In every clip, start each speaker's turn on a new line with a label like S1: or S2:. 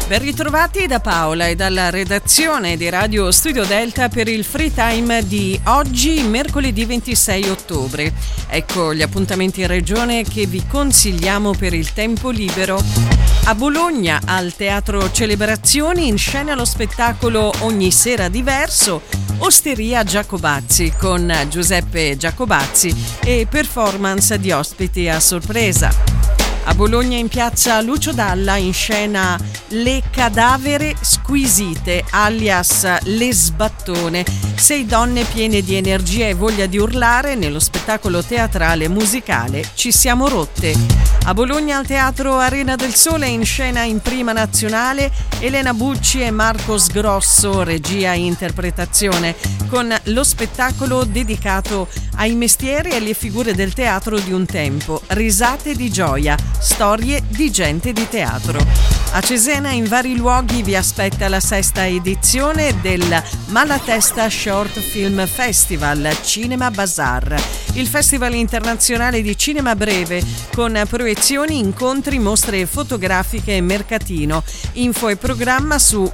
S1: Ben ritrovati da Paola e dalla redazione di Radio Studio Delta per il Free Time di oggi, mercoledì 26 ottobre. Ecco gli appuntamenti in regione che vi consigliamo per il tempo libero. A Bologna, al Teatro Celebrazioni, in scena lo spettacolo Ogni sera diverso, Osteria Giacobazzi con Giuseppe Giacobazzi e performance di ospiti a sorpresa. A Bologna, in piazza Lucio Dalla, in scena Le Cadavere Squisite, alias Le Sbattone. 6 donne piene di energia e voglia di urlare nello spettacolo teatrale musicale Ci siamo rotte. A Bologna, al Teatro Arena del Sole, in scena in prima nazionale Elena Bucci e Marco Sgrosso, regia e interpretazione, con lo spettacolo dedicato ai mestieri e alle figure del teatro di un tempo. Risate di gioia, storie di gente di teatro. A Cesena, in vari luoghi, vi aspetta la 6ª edizione del Malatesta Short Film Festival Cinema Bazar, il festival internazionale di cinema breve con proiezioni, incontri, mostre fotografiche e mercatino. Info e programma su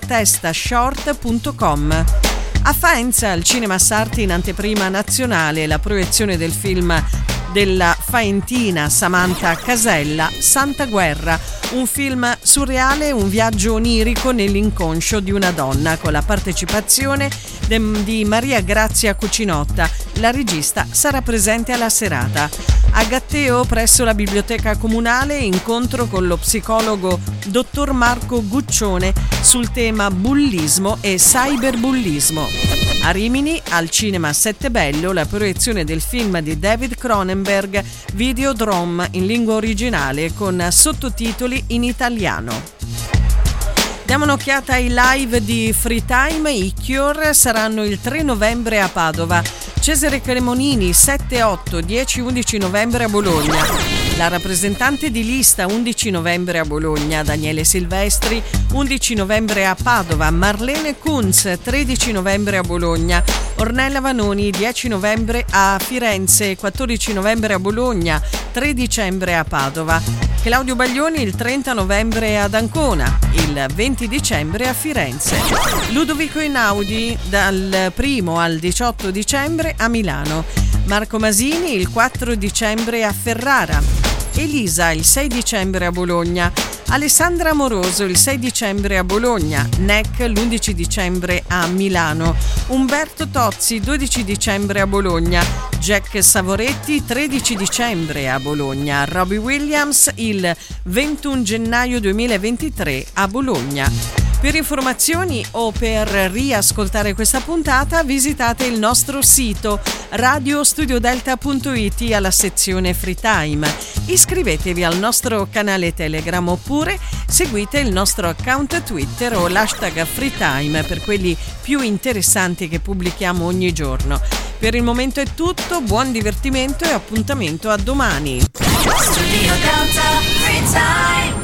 S1: malatestashort.com. A Faenza, al Cinema Sarti, in anteprima nazionale, la proiezione del film della faentina Samantha Casella, Santa Guerra, un film surreale, un viaggio onirico nell'inconscio di una donna, con la partecipazione di Maria Grazia Cucinotta. La regista sarà presente alla serata. A Gatteo, presso la biblioteca comunale, incontro con lo psicologo dottor Marco Guccione sul tema bullismo e cyberbullismo. A Rimini, al Cinema Settebello, la proiezione del film di David Cronenberg, Videodrome, in lingua originale con sottotitoli in italiano. Diamo un'occhiata ai live di Free Time. I Cure saranno il 3 novembre a Padova, Cesare Cremonini 7, 8, 10, 11 novembre a Bologna. La rappresentante di lista 11 novembre a Bologna, Daniele Silvestri, 11 novembre a Padova, Marlene Kunz 13 novembre a Bologna, Ornella Vanoni 10 novembre a Firenze, 14 novembre a Bologna, 3 dicembre a Padova, Claudio Baglioni il 30 novembre ad Ancona, il 20 dicembre a Firenze, Ludovico Einaudi dal 1 al 18 dicembre a Milano, Marco Masini il 4 dicembre a Ferrara, Elisa il 6 dicembre a Bologna, Alessandra Amoroso il 6 dicembre a Bologna, NEC l'11 dicembre a Milano, Umberto Tozzi 12 dicembre a Bologna, Jack Savoretti 13 dicembre a Bologna, Robbie Williams il 21 gennaio 2023 a Bologna. Per informazioni o per riascoltare questa puntata visitate il nostro sito radiostudiodelta.it alla sezione Free Time. Iscrivetevi al nostro canale Telegram oppure seguite il nostro account Twitter o l'hashtag FreeTime per quelli più interessanti che pubblichiamo ogni giorno. Per il momento è tutto, buon divertimento e appuntamento a domani. Studio Delta Free Time.